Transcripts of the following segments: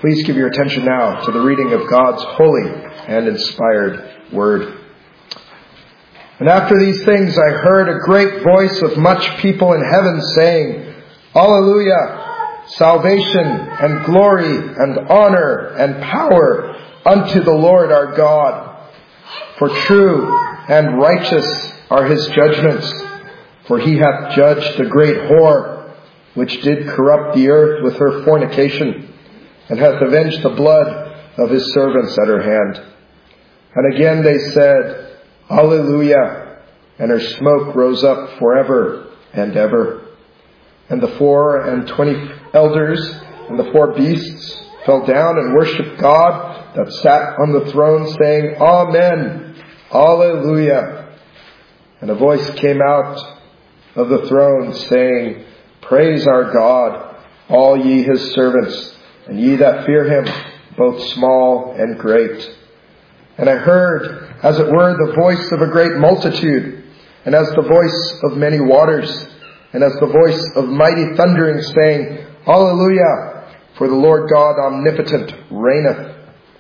Please give your attention now to the reading of God's holy and inspired word. And after these things I heard a great voice of much people in heaven saying, Alleluia! Salvation and glory and honor and power unto the Lord our God. For true and righteous are his judgments. For he hath judged a great whore, which did corrupt the earth with her fornication, and hath avenged the blood of his servants at her hand. And again they said, Alleluia! And her smoke rose up forever and ever. And the 24 elders and the 4 beasts fell down and worshipped God that sat on the throne, saying, Amen, Alleluia. And a voice came out of the throne, saying, Praise our God, all ye his servants, and ye that fear him, both small and great. And I heard, as it were, the voice of a great multitude, and as the voice of many waters, and as the voice of mighty thundering, saying, Alleluia, for the Lord God omnipotent reigneth.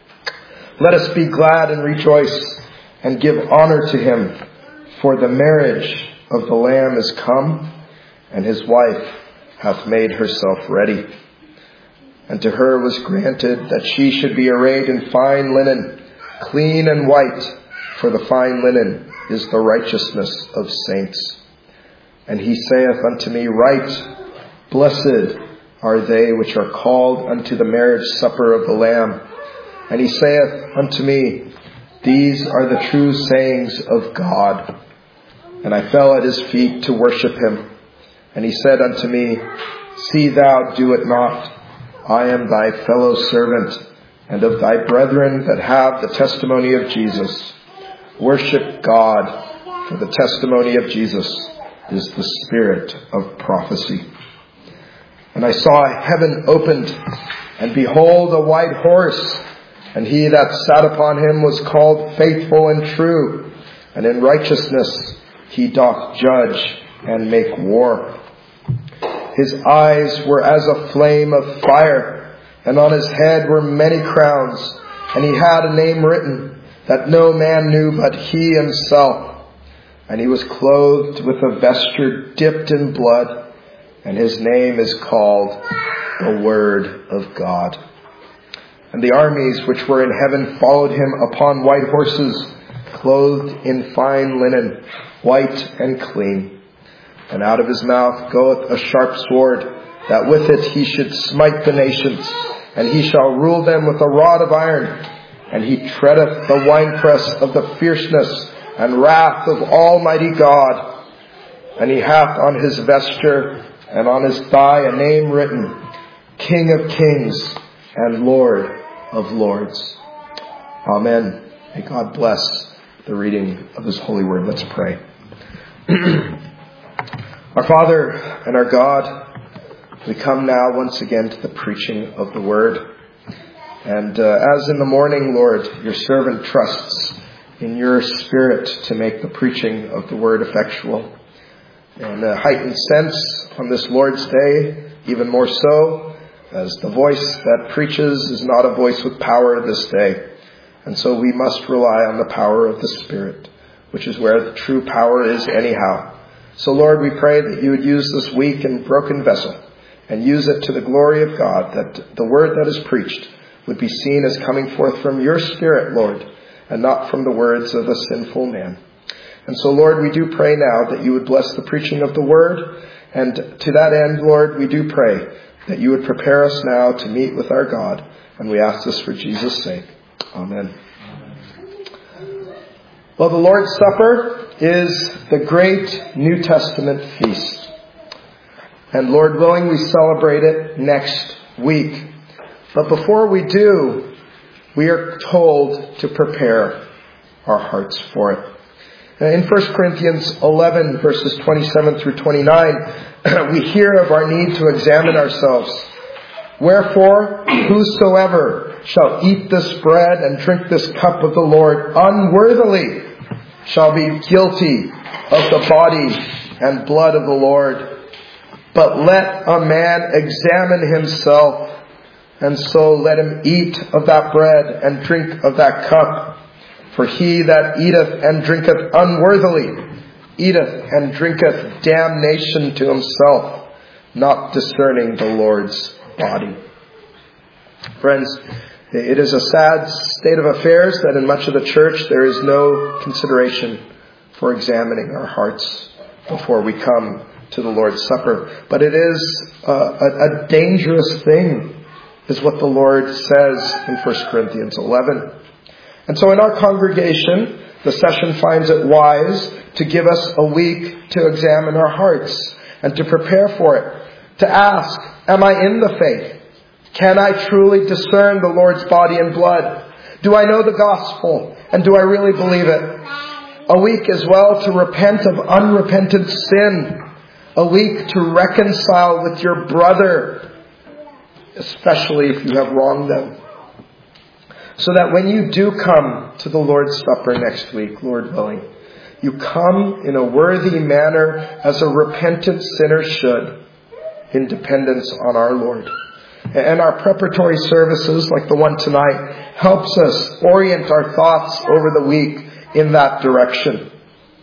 Let us be glad and rejoice, and give honor to him, for the marriage of the Lamb is come, and his wife hath made herself ready. And to her was granted that she should be arrayed in fine linen, clean and white, for the fine linen is the righteousness of saints. And he saith unto me, Write, Blessed are they which are called unto the marriage supper of the Lamb. And he saith unto me, These are the true sayings of God. And I fell at his feet to worship him. And he said unto me, See thou do it not. I am thy fellow servant, and of thy brethren that have the testimony of Jesus. Worship God, for the testimony of Jesus is the spirit of prophecy. And I saw heaven opened, and behold, a white horse, and he that sat upon him was called Faithful and True, and in righteousness he doth judge and make war. His eyes were as a flame of fire, and on his head were many crowns, and he had a name written that no man knew but he himself. And he was clothed with a vesture dipped in blood, and his name is called the Word of God. And the armies which were in heaven followed him upon white horses, clothed in fine linen, white and clean. And out of his mouth goeth a sharp sword, that with it he should smite the nations, and he shall rule them with a rod of iron. And he treadeth the winepress of the fierceness and wrath of Almighty God. And he hath on his vesture and on his thigh a name written, King of Kings and Lord of Lords. Amen. May God bless the reading of his holy word. Let's pray. Our Father and our God, we come now once again to the preaching of the word. And as in the morning, Lord, your servant trusts in your Spirit to make the preaching of the word effectual. In a heightened sense on this Lord's Day, even more so, as the voice that preaches is not a voice with power this day. And so we must rely on the power of the Spirit, which is where the true power is anyhow. So Lord, we pray that you would use this weak and broken vessel and use it to the glory of God, that the word that is preached would be seen as coming forth from your Spirit, Lord, and not from the words of a sinful man. And so, Lord, we do pray now that you would bless the preaching of the word. And to that end, Lord, we do pray that you would prepare us now to meet with our God. And we ask this for Jesus' sake. Amen. Well, the Lord's Supper is the great New Testament feast. And Lord willing, we celebrate it next week. But before we do, we are told to prepare our hearts for it. In 1 Corinthians 11, verses 27 through 29, we hear of our need to examine ourselves. Wherefore, whosoever shall eat this bread and drink this cup of the Lord unworthily shall be guilty of the body and blood of the Lord. But let a man examine himself, and so let him eat of that bread and drink of that cup. For he that eateth and drinketh unworthily eateth and drinketh damnation to himself, not discerning the Lord's body. Friends, it is a sad state of affairs that in much of the church there is no consideration for examining our hearts before we come to the Lord's Supper. But it is a dangerous thing, is what the Lord says in 1 Corinthians 11. And so in our congregation, the session finds it wise to give us a week to examine our hearts and to prepare for it. To ask, am I in the faith? Can I truly discern the Lord's body and blood? Do I know the gospel? And do I really believe it? A week as well to repent of unrepentant sin. A week to reconcile with your brother, especially if you have wronged them. So that when you do come to the Lord's Supper next week, Lord willing, you come in a worthy manner as a repentant sinner should, in dependence on our Lord. And our preparatory services, like the one tonight, helps us orient our thoughts over the week in that direction.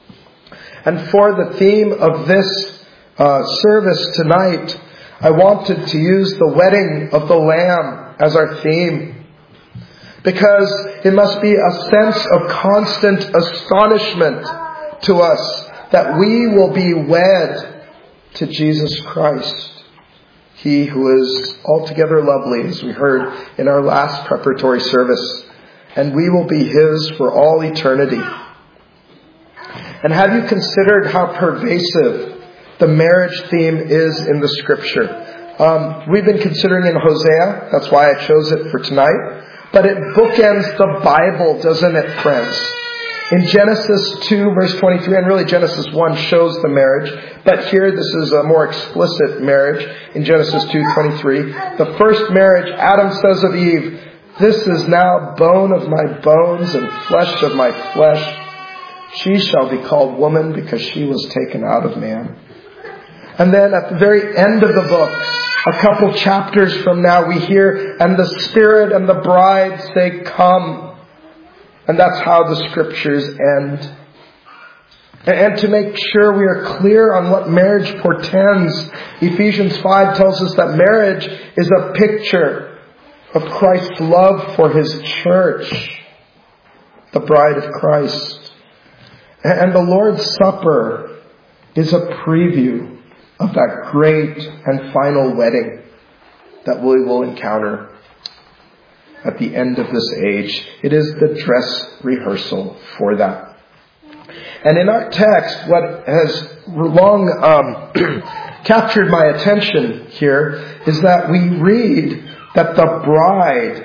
And for the theme of this service tonight, I wanted to use the wedding of the Lamb as our theme. Because it must be a sense of constant astonishment to us that we will be wed to Jesus Christ. He who is altogether lovely, as we heard in our last preparatory service. And we will be His for all eternity. And have you considered how pervasive the marriage theme is in the Scripture? We've been considering in Hosea. That's why I chose it for tonight. But it bookends the Bible, doesn't it, friends? In Genesis 2, verse 23, and really Genesis 1 shows the marriage, but here this is a more explicit marriage in Genesis 2:23. The first marriage, Adam says of Eve, "This is now bone of my bones and flesh of my flesh. She shall be called woman because she was taken out of man." And then at the very end of the book, a couple chapters from now, we hear, "And the Spirit and the bride say, come." And that's how the Scriptures end. And to make sure we are clear on what marriage portends, Ephesians 5 tells us that marriage is a picture of Christ's love for His church, the bride of Christ. And the Lord's Supper is a preview of that great and final wedding that we will encounter at the end of this age. It is the dress rehearsal for that. And in our text, what has long captured my attention here is that we read that the bride,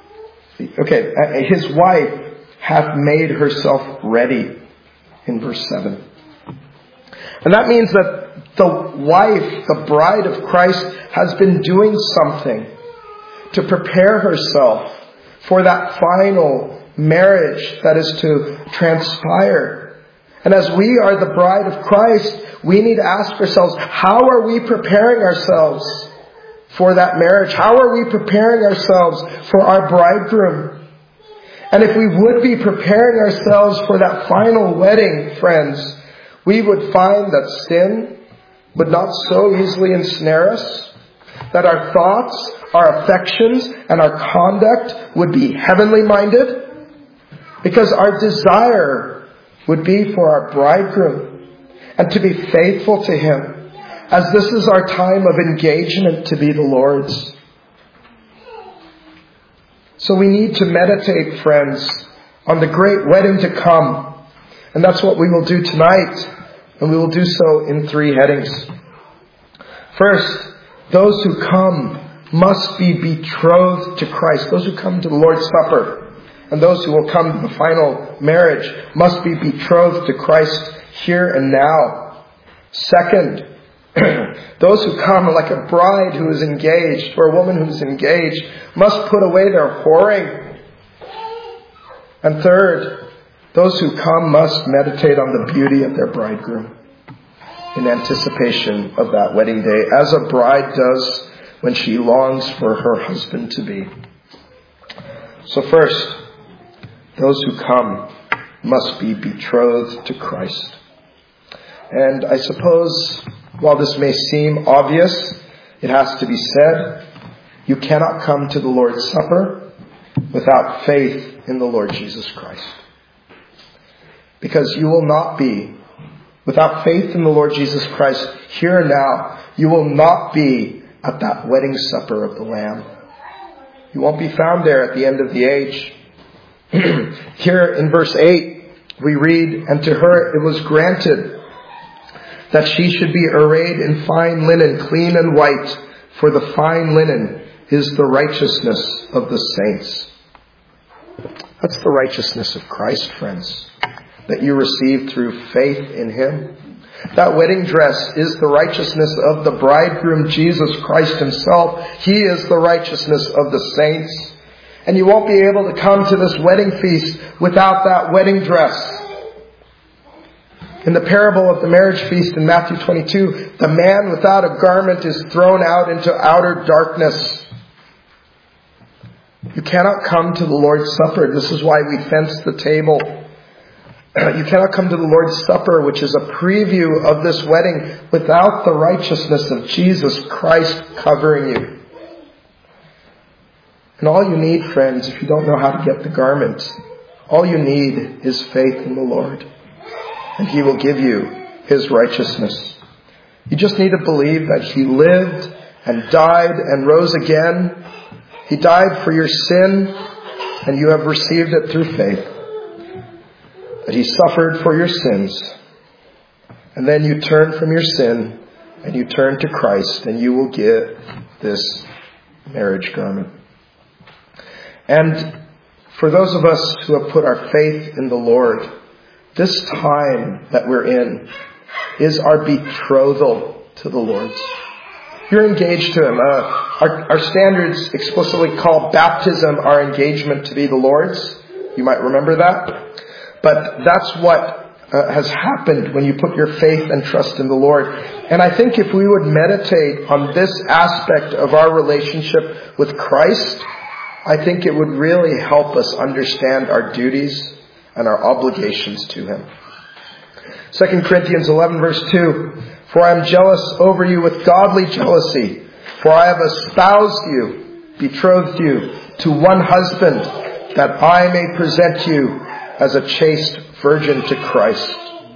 His wife hath made herself ready in verse 7. And that means that the wife, the bride of Christ, has been doing something to prepare herself for that final marriage that is to transpire. And as we are the bride of Christ, we need to ask ourselves, how are we preparing ourselves for that marriage? How are we preparing ourselves for our bridegroom? And if we would be preparing ourselves for that final wedding, friends, we would find that sin would not so easily ensnare us, that our thoughts, our affections, and our conduct would be heavenly minded, because our desire would be for our bridegroom and to be faithful to Him, as this is our time of engagement to be the Lord's. So we need to meditate, friends, on the great wedding to come. And that's what we will do tonight. And we will do so in 3 headings. First, those who come must be betrothed to Christ. Those who come to the Lord's Supper and those who will come to the final marriage must be betrothed to Christ here and now. Second, those who come like a bride who is engaged, or a woman who is engaged, must put away their whoring. And third, those who come must meditate on the beauty of their bridegroom in anticipation of that wedding day, as a bride does when she longs for her husband to be. So first, those who come must be betrothed to Christ. And I suppose, while this may seem obvious, it has to be said, you cannot come to the Lord's Supper without faith in the Lord Jesus Christ. Because you will not be, without faith in the Lord Jesus Christ, here and now, you will not be at that wedding supper of the Lamb. You won't be found there at the end of the age. Here in verse 8, we read, "And to her it was granted that she should be arrayed in fine linen, clean and white, for the fine linen is the righteousness of the saints." That's the righteousness of Christ, friends, that you receive through faith in Him. That wedding dress is the righteousness of the bridegroom, Jesus Christ Himself. He is the righteousness of the saints. And you won't be able to come to this wedding feast without that wedding dress. In the parable of the marriage feast in Matthew 22, the man without a garment is thrown out into outer darkness. You cannot come to the Lord's Supper. This is why we fence the table. You cannot come to the Lord's Supper, which is a preview of this wedding, without the righteousness of Jesus Christ covering you. And all you need, friends, if you don't know how to get the garment, all you need is faith in the Lord. And He will give you His righteousness. You just need to believe that He lived and died and rose again. He died for your sin, and you have received it through faith. That He suffered for your sins. And then you turn from your sin and you turn to Christ, and you will get this marriage garment. And for those of us who have put our faith in the Lord, this time that we're in is our betrothal to the Lord. You're engaged to Him. Our standards explicitly call baptism our engagement to be the Lord's. You might remember that. But that's what has happened when you put your faith and trust in the Lord. And I think if we would meditate on this aspect of our relationship with Christ, I think it would really help us understand our duties and our obligations to Him. 2 Corinthians 11 verse 2, "For I am jealous over you with godly jealousy, for I have espoused you, betrothed you to one husband, that I may present you as a chaste virgin to Christ."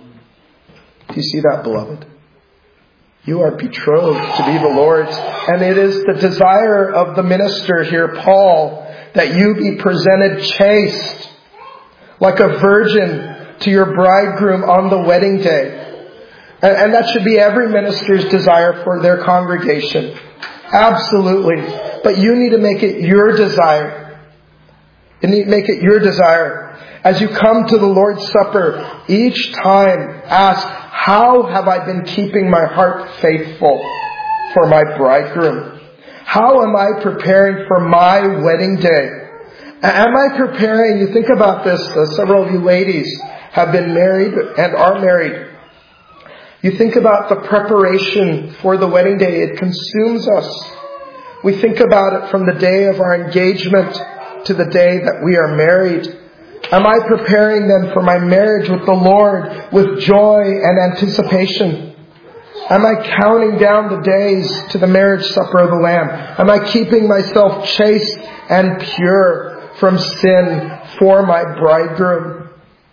Do you see that, beloved? You are betrothed to be the Lord's. And it is the desire of the minister here, Paul, that you be presented chaste, like a virgin to your bridegroom on the wedding day. And that should be every minister's desire for their congregation. Absolutely. But you need to make it your desire. You need to make it your desire. As you come to the Lord's Supper, each time ask, how have I been keeping my heart faithful for my bridegroom? How am I preparing for my wedding day? Am I preparing? You think about this. Several of you ladies have been married and are married. You think about the preparation for the wedding day. It consumes us. We think about it from the day of our engagement to the day that we are married. Am I preparing then for my marriage with the Lord with joy and anticipation? Am I counting down the days to the marriage supper of the Lamb? Am I keeping myself chaste and pure from sin for my bridegroom?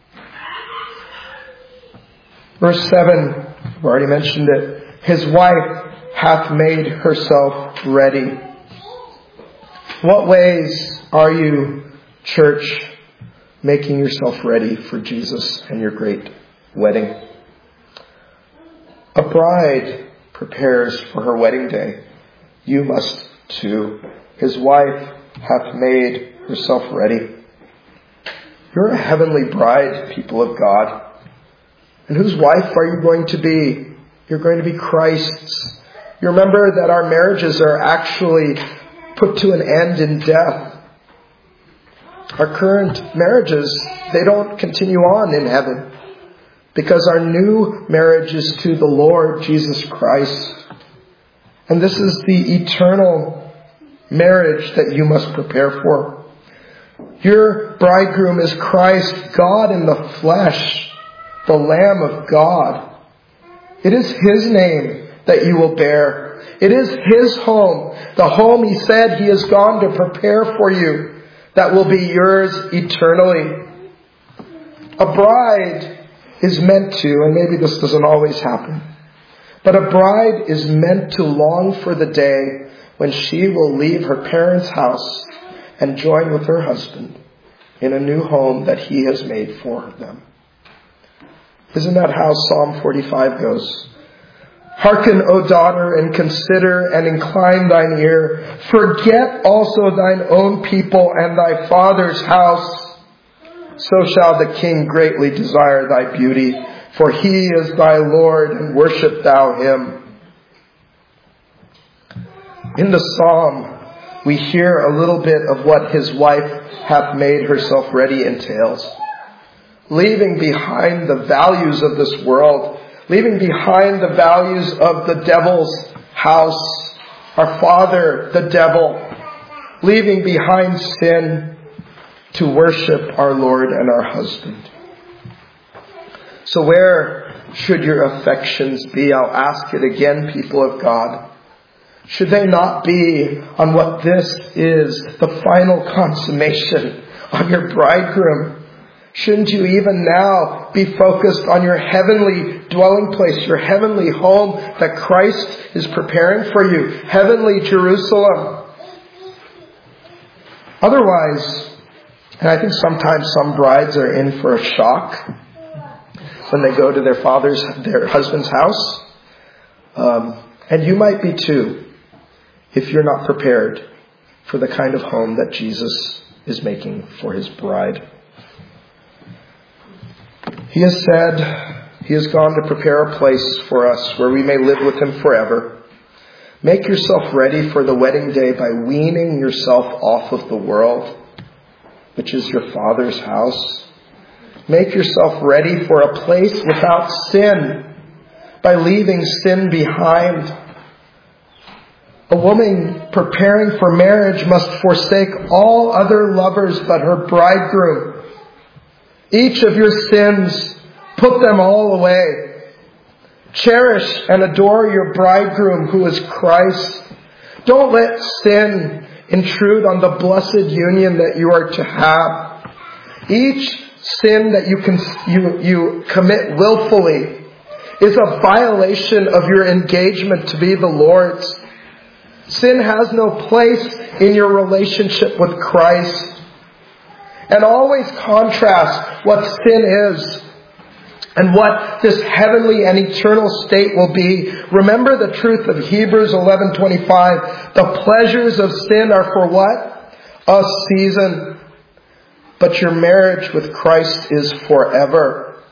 Verse 7, I've already mentioned it. "His wife hath made herself ready." What ways are you, church, making yourself ready for Jesus and your great wedding? A bride prepares for her wedding day. You must too. His wife hath made herself ready. You're a heavenly bride, people of God. And whose wife are you going to be? You're going to be Christ's. You remember that our marriages are actually put to an end in death. Our current marriages, they don't continue on in heaven, because our new marriage is to the Lord Jesus Christ. And this is the eternal marriage that you must prepare for. Your bridegroom is Christ, God in the flesh, the Lamb of God. It is His name that you will bear. It is His home, the home He said He has gone to prepare for you, that will be yours eternally. A bride is meant to, and maybe this doesn't always happen, but a bride is meant to long for the day when she will leave her parents' house and join with her husband in a new home that He has made for them. Isn't that how Psalm 45 goes? Hearken, O daughter, and consider and incline thine ear. Forget also thine own people and thy father's house. So shall the king greatly desire thy beauty, for He is thy Lord, and worship thou Him. In the psalm, we hear a little bit of what his wife hath made herself ready entails. Leaving behind the values of this world, leaving behind the values of the devil's house, our father, the devil, leaving behind sin to worship our Lord and our husband. So where should your affections be? I'll ask it again, people of God. Should they not be on what this is, the final consummation, on your bridegroom? Shouldn't you even now be focused on your heavenly dwelling place, your heavenly home that Christ is preparing for you, heavenly Jerusalem? Otherwise, and I think sometimes some brides are in for a shock when they go to their husband's house. And you might be too, if you're not prepared for the kind of home that Jesus is making for His bride. He has said He has gone to prepare a place for us where we may live with Him forever. Make yourself ready for the wedding day by weaning yourself off of the world, which is your Father's house. Make yourself ready for a place without sin by leaving sin behind. A woman preparing for marriage must forsake all other lovers but her bridegroom. Each of your sins, put them all away. Cherish and adore your bridegroom who is Christ. Don't let sin intrude on the blessed union that you are to have. Each sin that you commit willfully is a violation of your engagement to be the Lord's. Sin has no place in your relationship with Christ. And always contrast what sin is and what this heavenly and eternal state will be. Remember the truth of Hebrews 11:25. The pleasures of sin are for what? A season. But your marriage with Christ is forever.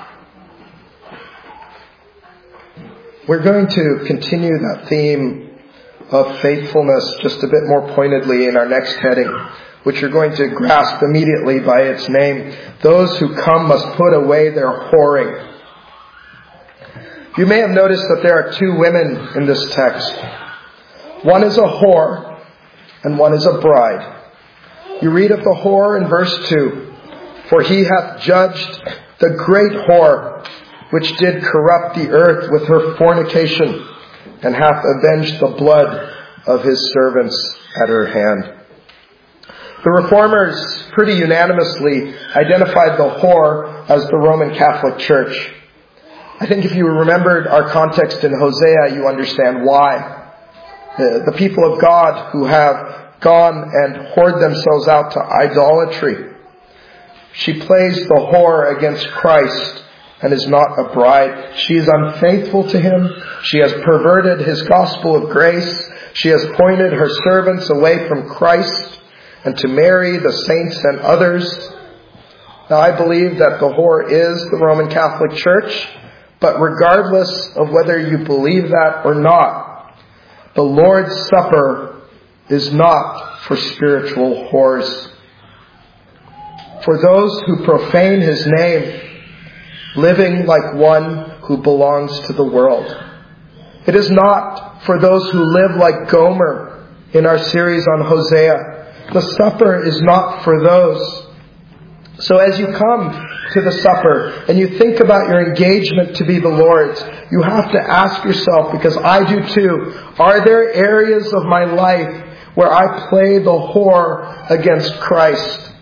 We're going to continue that theme of faithfulness just a bit more pointedly in our next heading, which you're going to grasp immediately by its name. Those who come must put away their whoring. You may have noticed that there are two women in this text. One is a whore and one is a bride. You read of the whore in verse 2. For He hath judged the great whore, which did corrupt the earth with her fornication, and hath avenged the blood of His servants at her hand. The Reformers pretty unanimously identified the whore as the Roman Catholic Church. I think if you remembered our context in Hosea, you understand why. The people of God who have gone and whored themselves out to idolatry. She plays the whore against Christ and is not a bride. She is unfaithful to Him. She has perverted His gospel of grace. She has pointed her servants away from Christ and to marry the saints and others. Now, I believe that the whore is the Roman Catholic Church, but regardless of whether you believe that or not, the Lord's Supper is not for spiritual whores. For those who profane His name, living like one who belongs to the world. It is not for those who live like Gomer in our series on Hosea. The supper is not for those. So as you come to the supper and you think about your engagement to be the Lord's, you have to ask yourself, because I do too, are there areas of my life where I play the whore against Christ?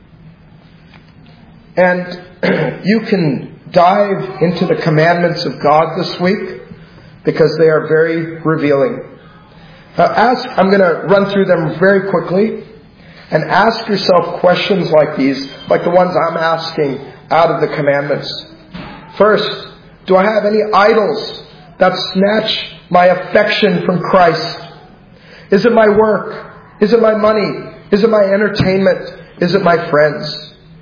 And you can dive into the commandments of God this week because they are very revealing. I'm going to run through them very quickly and ask yourself questions like these, like the ones I'm asking out of the commandments. First, do I have any idols that snatch my affection from Christ? Is it my work? Is it my money? Is it my entertainment? Is it my friends?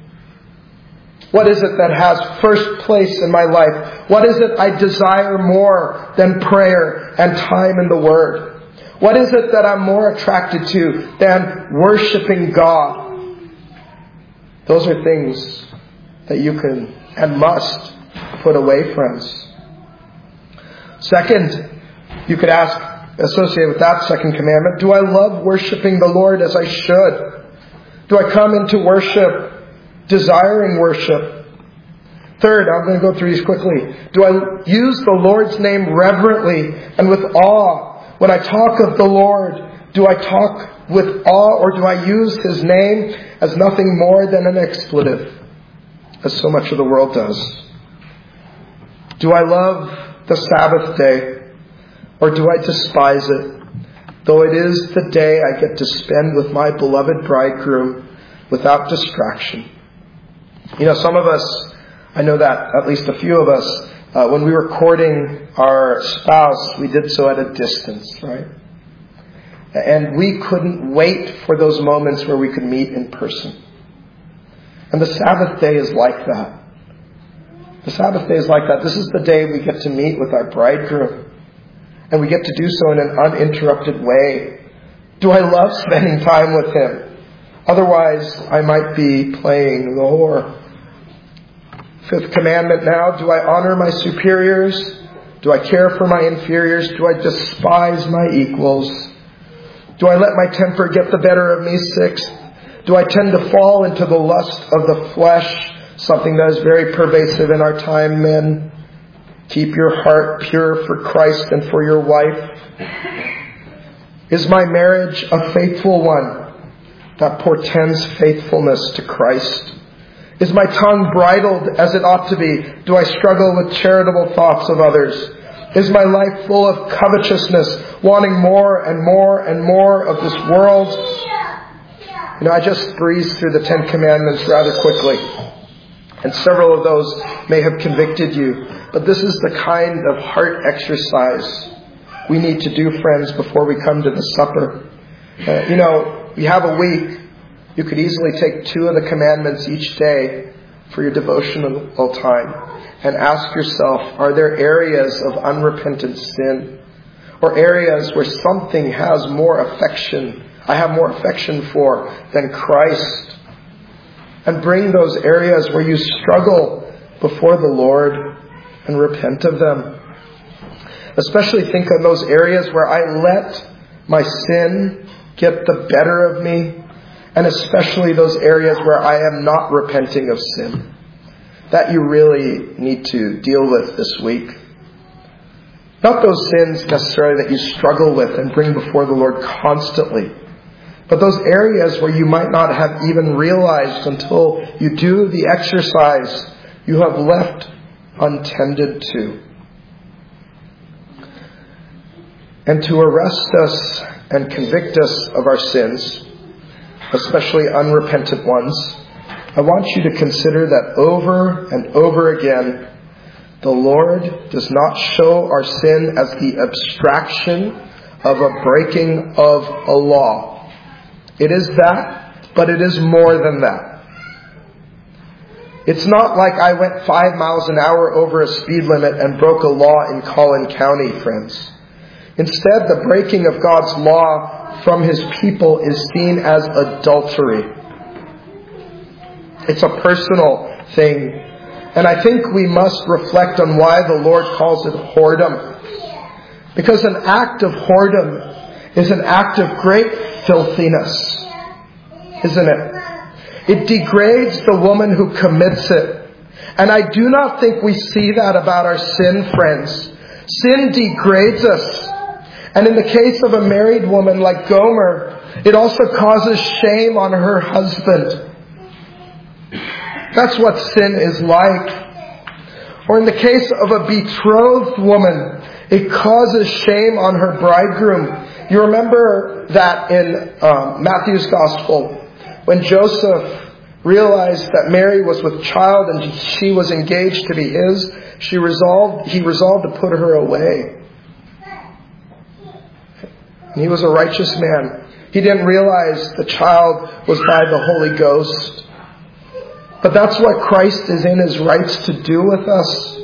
What is it that has first place in my life? What is it I desire more than prayer and time in the Word? What is it that I'm more attracted to than worshiping God? Those are things that you can and must put away, friends. Second, you could ask, associated with that second commandment, do I love worshiping the Lord as I should? Do I come into worship desiring worship? Third, I'm going to go through these quickly. Do I use the Lord's name reverently and with awe? When I talk of the Lord, do I talk with awe, or do I use His name as nothing more than an expletive, as so much of the world does? Do I love the Sabbath day, or do I despise it, though it is the day I get to spend with my beloved bridegroom without distraction? You know, some of us, I know that at least a few of us, when we were courting our spouse, we did so at a distance, right? And we couldn't wait for those moments where we could meet in person. And the Sabbath day is like that. The Sabbath day is like that. This is the day we get to meet with our bridegroom. And we get to do so in an uninterrupted way. Do I love spending time with Him? Otherwise, I might be playing the whore. Fifth commandment now, do I honor my superiors? Do I care for my inferiors? Do I despise my equals? Do I let my temper get the better of me? Sixth, do I tend to fall into the lust of the flesh? Something that is very pervasive in our time, men. Keep your heart pure for Christ and for your wife. Is my marriage a faithful one that portends faithfulness to Christ? Is my tongue bridled as it ought to be? Do I struggle with charitable thoughts of others? Is my life full of covetousness, wanting more and more and more of this world? You know, I just breezed through the 10 Commandments rather quickly. And several of those may have convicted you. But this is the kind of heart exercise we need to do, friends, before we come to the supper. You have a week. You could easily take 2 of the commandments each day for your devotional time and ask yourself, are there areas of unrepentant sin or areas where something has more affection, I have more affection for than Christ? And bring those areas where you struggle before the Lord and repent of them. Especially think of those areas where I let my sin get the better of me. And especially those areas where I am not repenting of sin. That you really need to deal with this week. Not those sins necessarily that you struggle with and bring before the Lord constantly. But those areas where you might not have even realized until you do the exercise you have left untended to. And to arrest us and convict us of our sins, especially unrepentant ones, I want you to consider that over and over again, the Lord does not show our sin as the abstraction of a breaking of a law. It is that, but it is more than that. It's not like I went 5 miles an hour over a speed limit and broke a law in Collin County, friends. Instead, the breaking of God's law from His people is seen as adultery. It's a personal thing. And I think we must reflect on why the Lord calls it whoredom. Because an act of whoredom is an act of great filthiness, isn't it? It degrades the woman who commits it. And I do not think we see that about our sin, friends. Sin degrades us. And in the case of a married woman like Gomer, it also causes shame on her husband. That's what sin is like. Or in the case of a betrothed woman, it causes shame on her bridegroom. You remember that in Matthew's Gospel, when Joseph realized that Mary was with child and she was engaged to be his, he resolved to put her away. And he was a righteous man. He didn't realize the child was by the Holy Ghost. But that's what Christ is in his rights to do with us,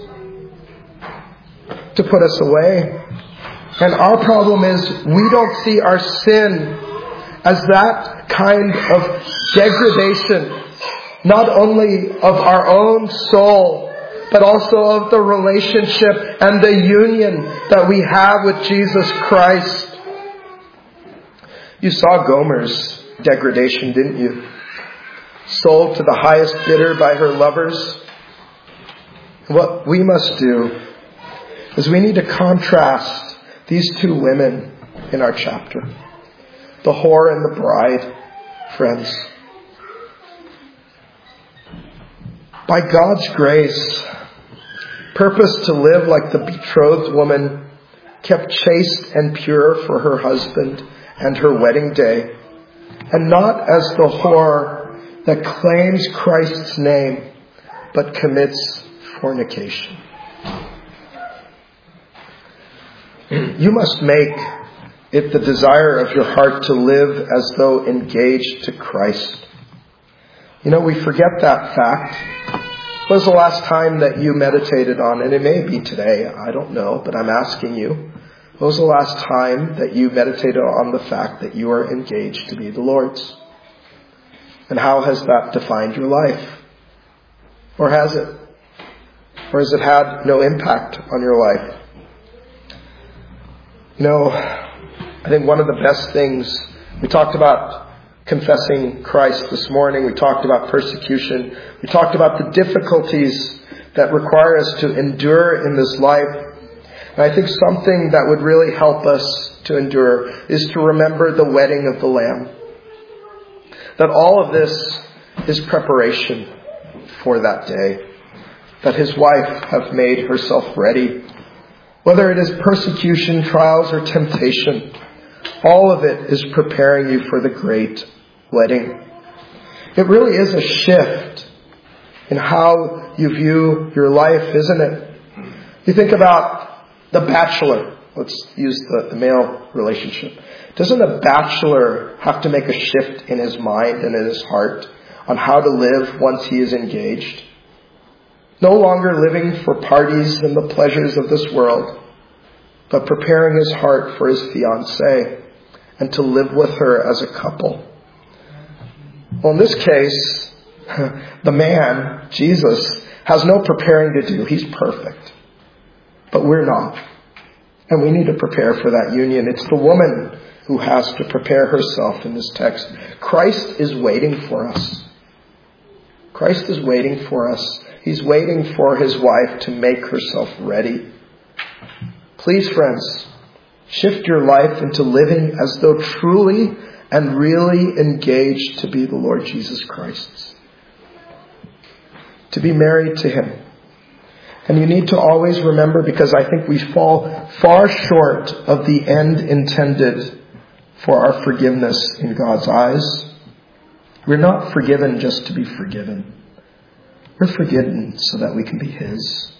to put us away. And our problem is we don't see our sin as that kind of degradation, not only of our own soul, but also of the relationship and the union that we have with Jesus Christ. You saw Gomer's degradation, didn't you? Sold to the highest bidder by her lovers. What we must do is we need to contrast these two women in our chapter. The whore and the bride, friends. By God's grace, purpose to live like the betrothed woman, kept chaste and pure for her husband and her wedding day, and not as the whore that claims Christ's name but commits fornication. You must make it the desire of your heart to live as though engaged to Christ. You know, we forget that fact. When was the last time that you meditated on, and it may be today, I don't know, but I'm asking you, when was the last time that you meditated on the fact that you are engaged to be the Lord's? And how has that defined your life? Or has it? Or has it had no impact on your life? You know, I think one of the best things, we talked about confessing Christ this morning. We talked about persecution. We talked about the difficulties that require us to endure in this life. And I think something that would really help us to endure is to remember the wedding of the Lamb. That all of this is preparation for that day. That his wife hath made herself ready. Whether it is persecution, trials, or temptation, all of it is preparing you for the great wedding. It really is a shift in how you view your life, isn't it? You think about the bachelor. Let's use the male relationship. Doesn't a bachelor have to make a shift in his mind and in his heart on how to live once he is engaged? No longer living for parties and the pleasures of this world, but preparing his heart for his fiancée and to live with her as a couple. Well, in this case, the man, Jesus, has no preparing to do. He's perfect. But we're not. And we need to prepare for that union. It's the woman who has to prepare herself in this text. Christ is waiting for us. Christ is waiting for us. He's waiting for his wife to make herself ready. Please, friends, shift your life into living as though truly and really engaged to be the Lord Jesus Christ's. To be married to him. And you need to always remember, because I think we fall far short of the end intended for our forgiveness in God's eyes. We're not forgiven just to be forgiven. We're forgiven so that we can be his.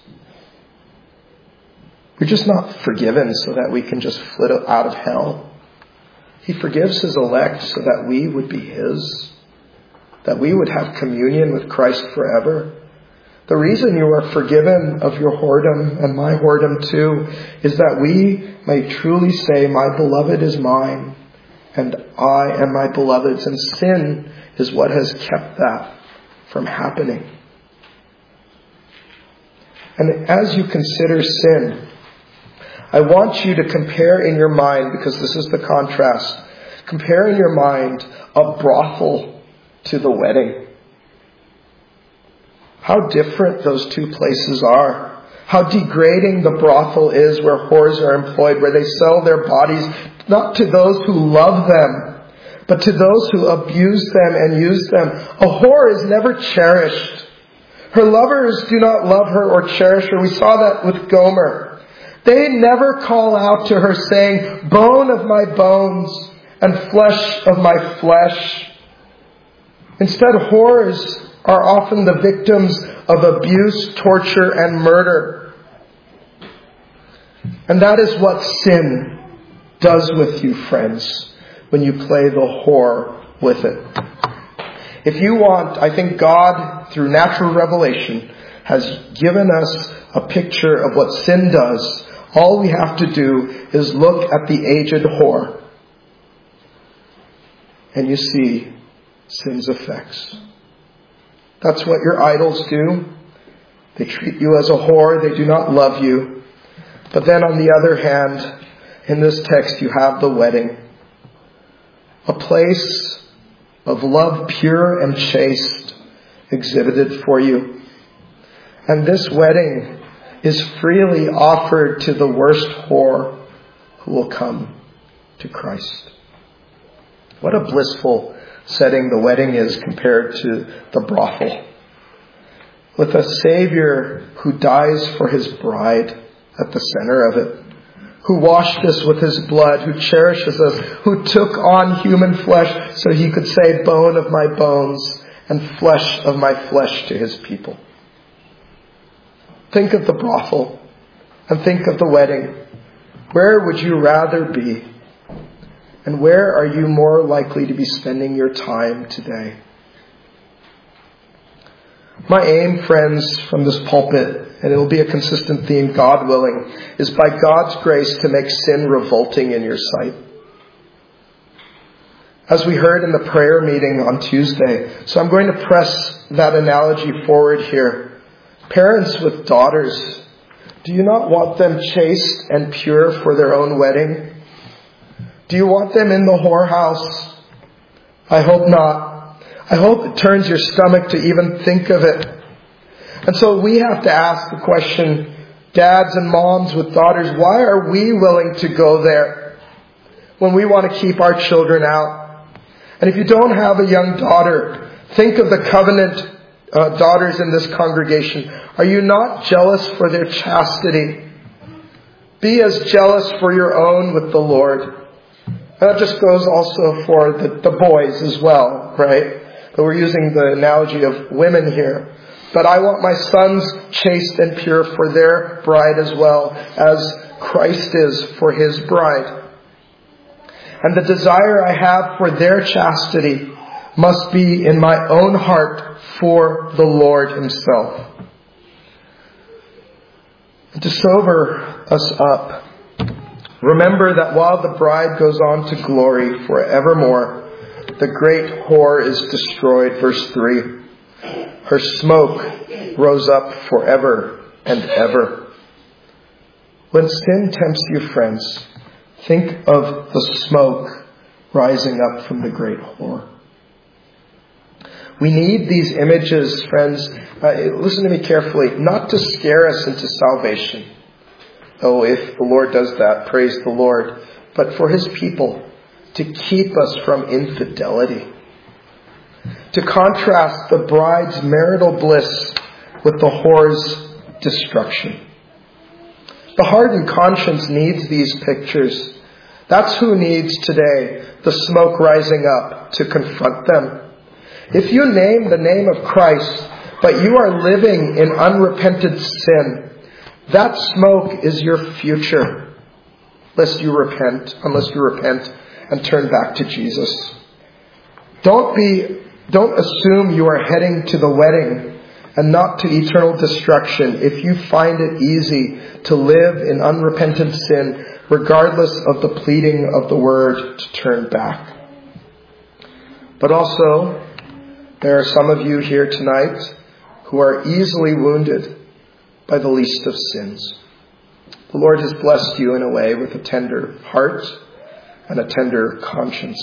We're just not forgiven so that we can just flit out of hell. He forgives his elect so that we would be his. That we would have communion with Christ forever. The reason you are forgiven of your whoredom and my whoredom too is that we may truly say, my beloved is mine and I am my beloved's. And sin is what has kept that from happening. And as you consider sin, I want you to compare in your mind, because this is the contrast, compare in your mind a brothel to the wedding. How different those two places are. How degrading the brothel is where whores are employed, where they sell their bodies not to those who love them, but to those who abuse them and use them. A whore is never cherished. Her lovers do not love her or cherish her. We saw that with Gomer. They never call out to her saying, bone of my bones and flesh of my flesh. Instead, whores are often the victims of abuse, torture, and murder. And that is what sin does with you, friends, when you play the whore with it. If you want, I think God, through natural revelation, has given us a picture of what sin does. All we have to do is look at the aged whore, and you see sin's effects. That's what your idols do. They treat you as a whore. They do not love you. But then on the other hand, in this text you have the wedding. A place of love pure and chaste exhibited for you. And this wedding is freely offered to the worst whore who will come to Christ. What a blissful setting the wedding is compared to the brothel. With a Savior who dies for His bride at the center of it, who washed us with His blood, who cherishes us, who took on human flesh so He could say, bone of my bones and flesh of my flesh to His people. Think of the brothel and think of the wedding. Where would you rather be? And where are you more likely to be spending your time today? My aim, friends, from this pulpit, and it will be a consistent theme, God willing, is by God's grace to make sin revolting in your sight. As we heard in the prayer meeting on Tuesday, so I'm going to press that analogy forward here. Parents with daughters, do you not want them chaste and pure for their own wedding? Do you want them in the whorehouse? I hope not. I hope it turns your stomach to even think of it. And so we have to ask the question, dads and moms with daughters, why are we willing to go there when we want to keep our children out? And if you don't have a young daughter, think of the covenant daughters in this congregation. Are you not jealous for their chastity? Be as jealous for your own with the Lord. And that just goes also for the boys as well, right? But we're using the analogy of women here. But I want my sons chaste and pure for their bride as well, as Christ is for His bride. And the desire I have for their chastity must be in my own heart for the Lord Himself. And to sober us up, remember that while the bride goes on to glory forevermore, the great whore is destroyed. Verse 3. Her smoke rose up forever and ever. When sin tempts you, friends, think of the smoke rising up from the great whore. We need these images, friends, listen to me carefully, not to scare us into salvation. Oh, if the Lord does that, praise the Lord. But for His people, to keep us from infidelity. To contrast the bride's marital bliss with the whore's destruction. The hardened conscience needs these pictures. That's who needs today the smoke rising up to confront them. If you name the name of Christ, but you are living in unrepented sin, that smoke is your future, unless you repent and turn back to Jesus. Don't assume you are heading to the wedding and not to eternal destruction if you find it easy to live in unrepentant sin, regardless of the pleading of the word to turn back. But also, there are some of you here tonight who are easily wounded by the least of sins. The Lord has blessed you in a way with a tender heart and a tender conscience.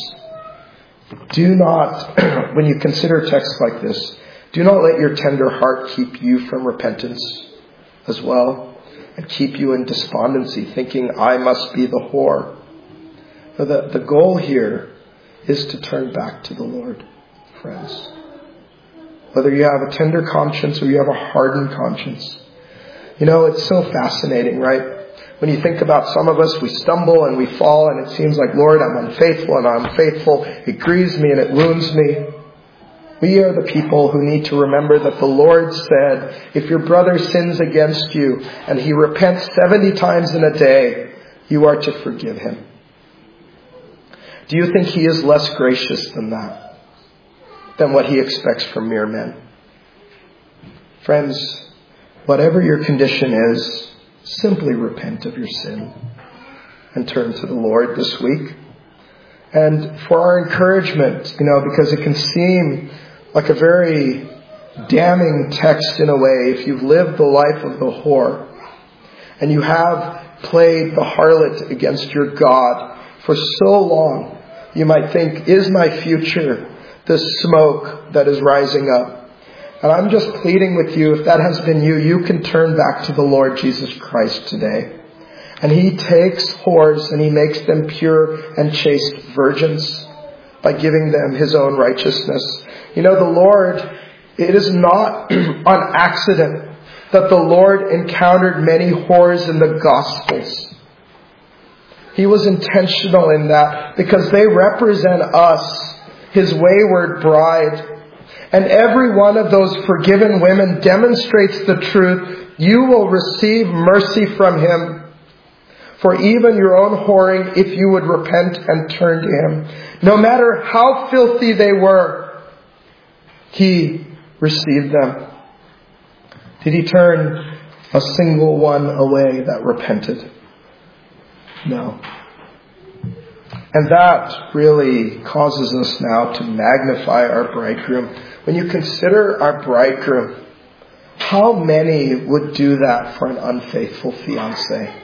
Do not, when you consider texts like this, do not let your tender heart keep you from repentance as well, and keep you in despondency, thinking, I must be the whore. For the goal here is to turn back to the Lord, friends. Whether you have a tender conscience or you have a hardened conscience. You know, it's so fascinating, right? When you think about some of us, we stumble and we fall and it seems like, Lord, I'm unfaithful and I'm unfaithful. It grieves me and it wounds me. We are the people who need to remember that the Lord said, if your brother sins against you and he repents 70 times in a day, you are to forgive him. Do you think he is less gracious than that? Than what he expects from mere men? Friends, whatever your condition is, simply repent of your sin and turn to the Lord this week. And for our encouragement, because it can seem like a very damning text in a way, if you've lived the life of the whore and you have played the harlot against your God for so long, you might think, is my future this smoke that is rising up? And I'm just pleading with you, if that has been you, you can turn back to the Lord Jesus Christ today. And he takes whores and he makes them pure and chaste virgins by giving them his own righteousness. The Lord, it is not on accident that the Lord encountered many whores in the Gospels. He was intentional in that because they represent us, his wayward bride. And every one of those forgiven women demonstrates the truth. You will receive mercy from him. For even your own whoring, if you would repent and turn to him, no matter how filthy they were, he received them. Did he turn a single one away that repented? No. And that really causes us now to magnify our bridegroom. When you consider our bridegroom, how many would do that for an unfaithful fiancé?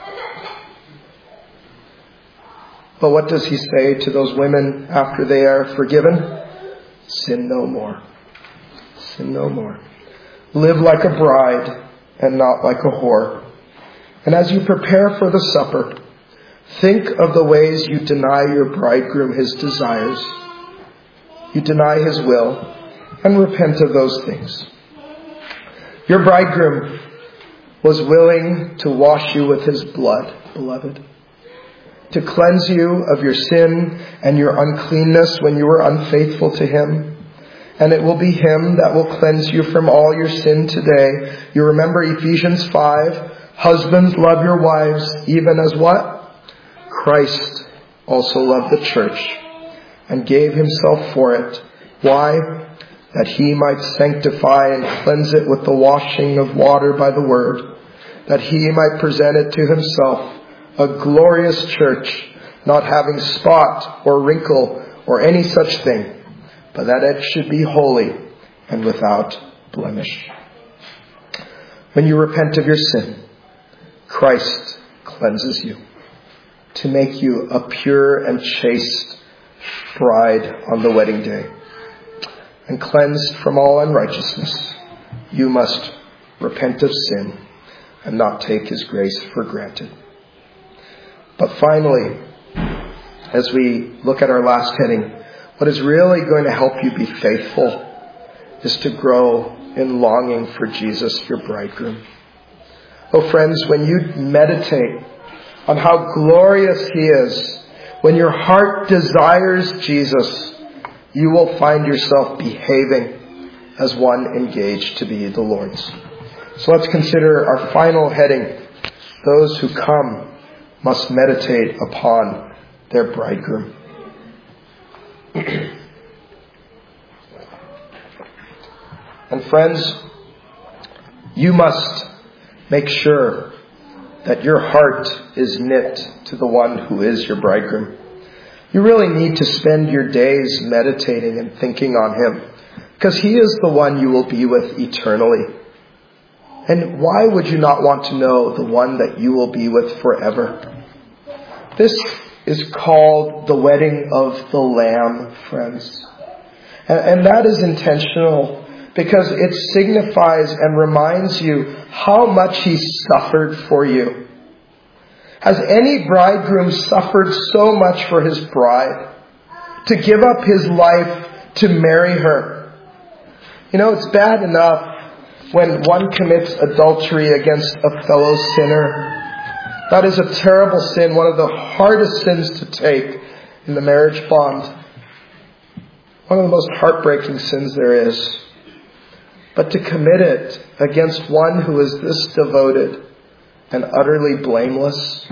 But what does he say to those women after they are forgiven? Sin no more. Sin no more. Live like a bride and not like a whore. And as you prepare for the supper, think of the ways you deny your bridegroom his desires. You deny his will and repent of those things. Your bridegroom was willing to wash you with his blood, beloved, to cleanse you of your sin and your uncleanness when you were unfaithful to him. And it will be him that will cleanse you from all your sin today. You remember Ephesians 5, husbands, love your wives, even as what? Christ also loved the church and gave himself for it. Why? That he might sanctify and cleanse it with the washing of water by the word, that he might present it to himself a glorious church, not having spot or wrinkle or any such thing, but that it should be holy and without blemish. When you repent of your sin, Christ cleanses you to make you a pure and chaste bride on the wedding day. And cleansed from all unrighteousness, you must repent of sin and not take his grace for granted. But finally, as we look at our last heading, what is really going to help you be faithful is to grow in longing for Jesus, your bridegroom. Oh friends, when you meditate on how glorious he is, when your heart desires Jesus, you will find yourself behaving as one engaged to be the Lord's. So let's consider our final heading. Those who come must meditate upon their bridegroom. And friends, you must make sure that your heart is knit to the one who is your bridegroom. You really need to spend your days meditating and thinking on him, because he is the one you will be with eternally. And why would you not want to know the one that you will be with forever? This is called the wedding of the Lamb, friends. And that is intentional because it signifies and reminds you how much He suffered for you. Has any bridegroom suffered so much for his bride to give up his life to marry her? You know, it's bad enough when one commits adultery against a fellow sinner. That is a terrible sin, one of the hardest sins to take in the marriage bond. One of the most heartbreaking sins there is. But to commit it against one who is this devoted and utterly blameless.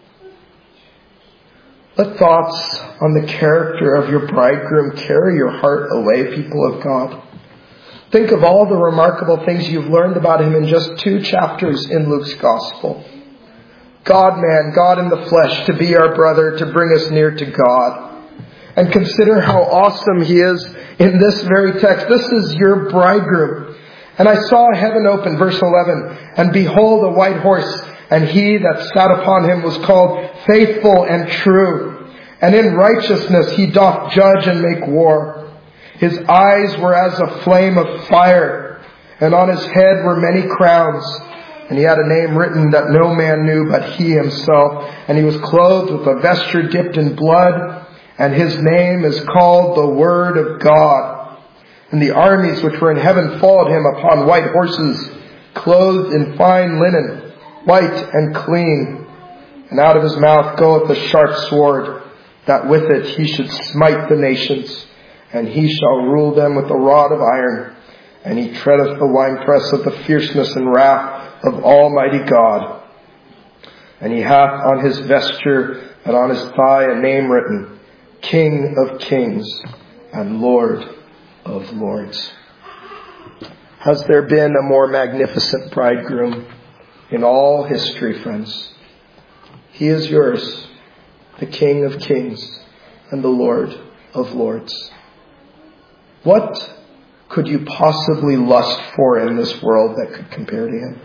Let thoughts on the character of your bridegroom carry your heart away, people of God. Think of all the remarkable things you've learned about Him in just 2 chapters in Luke's Gospel. God-man, God in the flesh, to be our brother, to bring us near to God. And consider how awesome He is in this very text. This is your bridegroom. And I saw heaven open, verse 11, and behold a white horse, and He that sat upon him was called Faithful and True. And in righteousness He doth judge and make war. His eyes were as a flame of fire, and on His head were many crowns. And He had a name written that no man knew but He Himself. And He was clothed with a vesture dipped in blood, and His name is called the Word of God. And the armies which were in heaven followed Him upon white horses, clothed in fine linen, white and clean. And out of His mouth goeth a sharp sword, that with it He should smite the nations. And He shall rule them with a rod of iron. And He treadeth the winepress of the fierceness and wrath of Almighty God. And He hath on His vesture and on His thigh a name written, King of Kings and Lord of Lords. Has there been a more magnificent bridegroom in all history, friends? He is yours, the King of Kings and the Lord of Lords. What could you possibly lust for in this world that could compare to Him?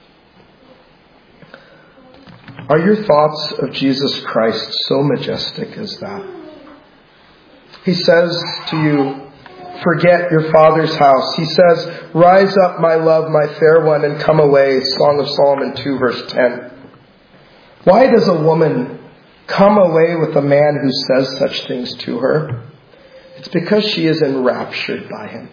Are your thoughts of Jesus Christ so majestic as that? He says to you, forget your father's house. He says, rise up, my love, my fair one, and come away. Song of Solomon 2, verse 10. Why does a woman come away with a man who says such things to her? It's because she is enraptured by him.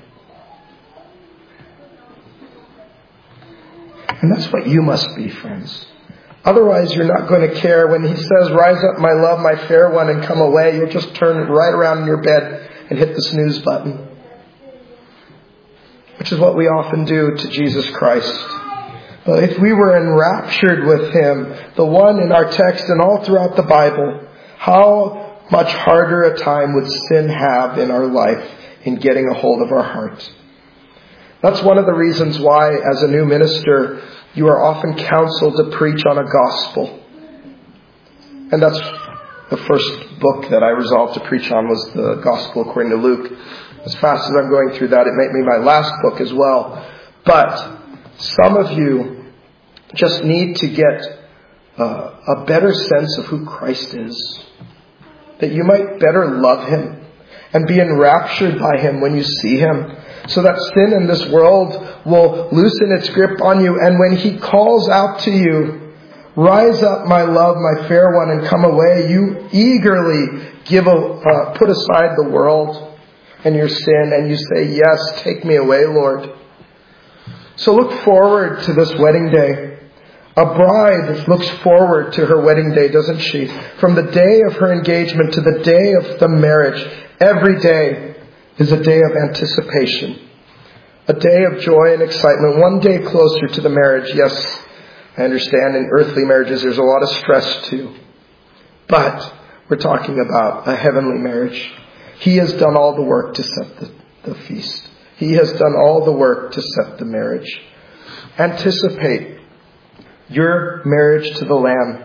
And that's what you must be, friends. Otherwise, you're not going to care. When He says, rise up, my love, my fair one, and come away, you'll just turn right around in your bed and hit the snooze button. Which is what we often do to Jesus Christ. But if we were enraptured with Him, the one in our text and all throughout the Bible, how much harder a time would sin have in our life in getting a hold of our heart. That's one of the reasons why, as a new minister, you are often counseled to preach on a gospel. And that's the first book that I resolved to preach on, was the Gospel according to Luke. As fast as I'm going through that, it may be my last book as well. But some of you just need to get a better sense of who Christ is. That you might better love Him and be enraptured by Him when you see Him. So that sin in this world will loosen its grip on you. And when He calls out to you, rise up, my love, my fair one, and come away, you eagerly put aside the world and your sin, and you say, yes, take me away, Lord. So look forward to this wedding day. A bride looks forward to her wedding day, doesn't she? From the day of her engagement to the day of the marriage, every day is a day of anticipation. A day of joy and excitement, one day closer to the marriage. Yes, I understand in earthly marriages there's a lot of stress too. But we're talking about a heavenly marriage. He has done all the work to set the feast. He has done all the work to set the marriage. Anticipate your marriage to the Lamb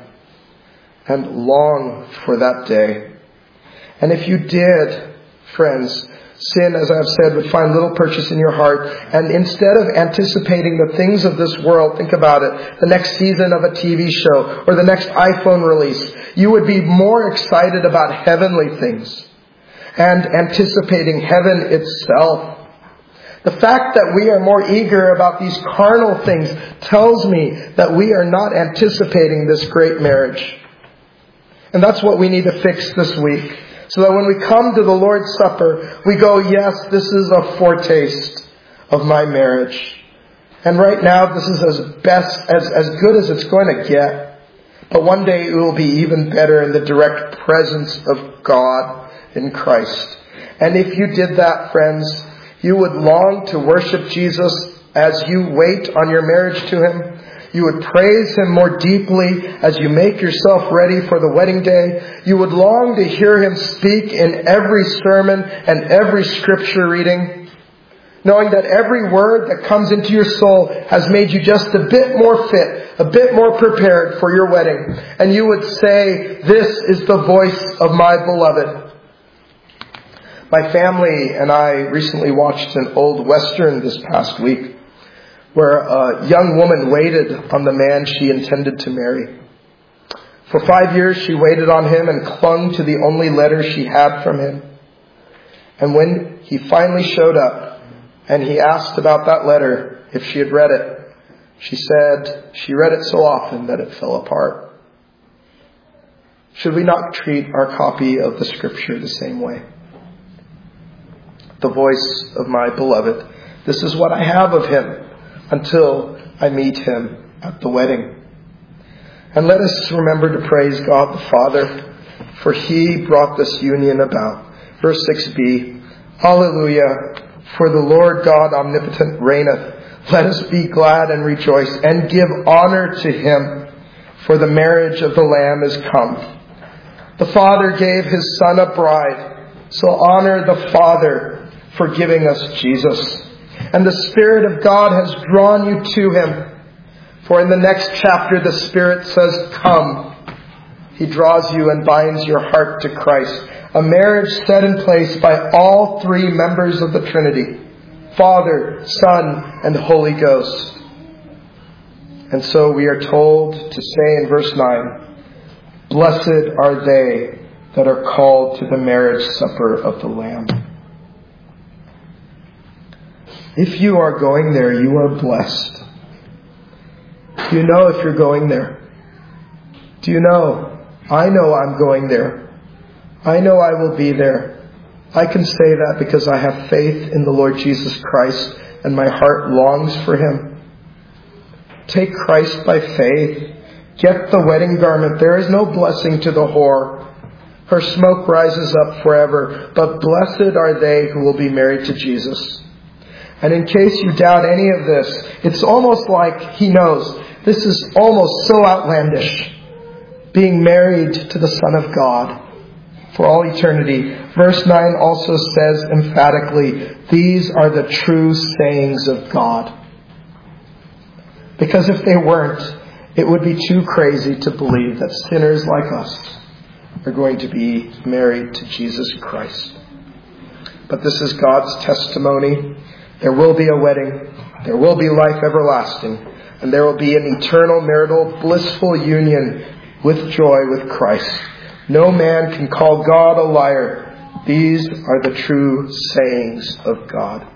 and long for that day. And if you did, friends, Sin, as I've said, would find little purchase in your heart. And instead of anticipating the things of this world, think about it, the next season of a TV show or the next iPhone release, you would be more excited about heavenly things and anticipating heaven itself. The fact that we are more eager about these carnal things tells me that we are not anticipating this great marriage. And that's what we need to fix this week. So that when we come to the Lord's Supper, we go, yes, this is a foretaste of my marriage. And right now, this is as good as it's going to get. But one day it will be even better in the direct presence of God in Christ. And if you did that, friends, you would long to worship Jesus as you wait on your marriage to Him. You would praise Him more deeply as you make yourself ready for the wedding day. You would long to hear Him speak in every sermon and every scripture reading, knowing that every word that comes into your soul has made you just a bit more fit, a bit more prepared for your wedding. And you would say, this is the voice of my beloved. My family and I recently watched an old Western this past week, where a young woman waited on the man she intended to marry. For 5 years she waited on him and clung to the only letter she had from him. And when he finally showed up and he asked about that letter, if she had read it, she said she read it so often that it fell apart. Should we not treat our copy of the Scripture the same way? The voice of my beloved. This is what I have of him until I meet him at the wedding. And let us remember to praise God the Father, for He brought this union about. Verse 6b, Hallelujah, for the Lord God omnipotent reigneth. Let us be glad and rejoice, and give honor to Him, for the marriage of the Lamb is come. The Father gave His Son a bride, so honor the Father for giving us Jesus. And the Spirit of God has drawn you to Him. For in the next chapter, the Spirit says, come. He draws you and binds your heart to Christ. A marriage set in place by all three members of the Trinity, Father, Son, and Holy Ghost. And so we are told to say in verse 9, blessed are they that are called to the marriage supper of the Lamb. If you are going there, you are blessed. Do you know if you're going there? Do you know? I know I'm going there. I know I will be there. I can say that because I have faith in the Lord Jesus Christ and my heart longs for Him. Take Christ by faith. Get the wedding garment. There is no blessing to the whore. Her smoke rises up forever. But blessed are they who will be married to Jesus. And in case you doubt any of this, it's almost like He knows. This is almost so outlandish. Being married to the Son of God for all eternity. Verse 9 also says emphatically, these are the true sayings of God. Because if they weren't, it would be too crazy to believe that sinners like us are going to be married to Jesus Christ. But this is God's testimony. There will be a wedding. There will be life everlasting. And there will be an eternal, marital, blissful union with joy with Christ. No man can call God a liar. These are the true sayings of God.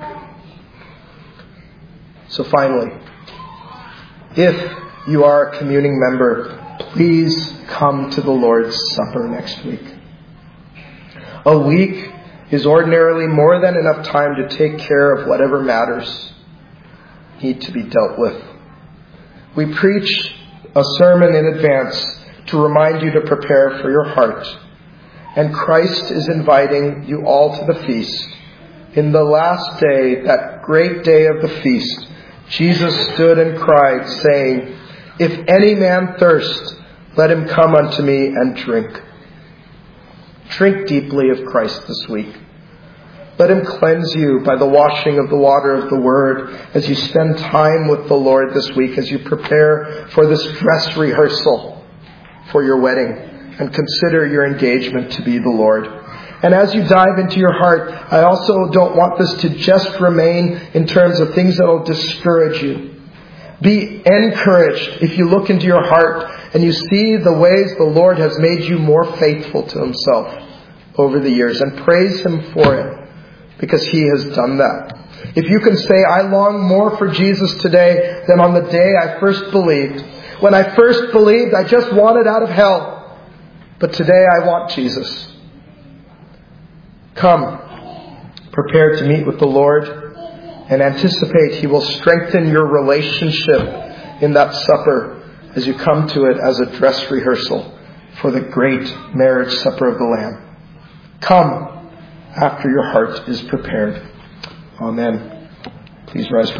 So finally, if you are a communing member, please come to the Lord's Supper next week. A week is ordinarily more than enough time to take care of whatever matters need to be dealt with. We preach a sermon in advance to remind you to prepare for your heart. And Christ is inviting you all to the feast. In the last day, that great day of the feast, Jesus stood and cried, saying, if any man thirst, let him come unto me and drink. Drink deeply of Christ this week. Let Him cleanse you by the washing of the water of the Word as you spend time with the Lord this week, as you prepare for this dress rehearsal for your wedding and consider your engagement to be the Lord. And as you dive into your heart, I also don't want this to just remain in terms of things that will discourage you. Be encouraged if you look into your heart and you see the ways the Lord has made you more faithful to Himself over the years, and praise Him for it, because He has done that. If you can say, I long more for Jesus today than on the day I first believed. When I first believed, I just wanted out of hell. But today I want Jesus. Come, prepare to meet with the Lord, and anticipate He will strengthen your relationship in that supper as you come to it as a dress rehearsal for the great marriage supper of the Lamb. Come after your heart is prepared. Amen. Please rise.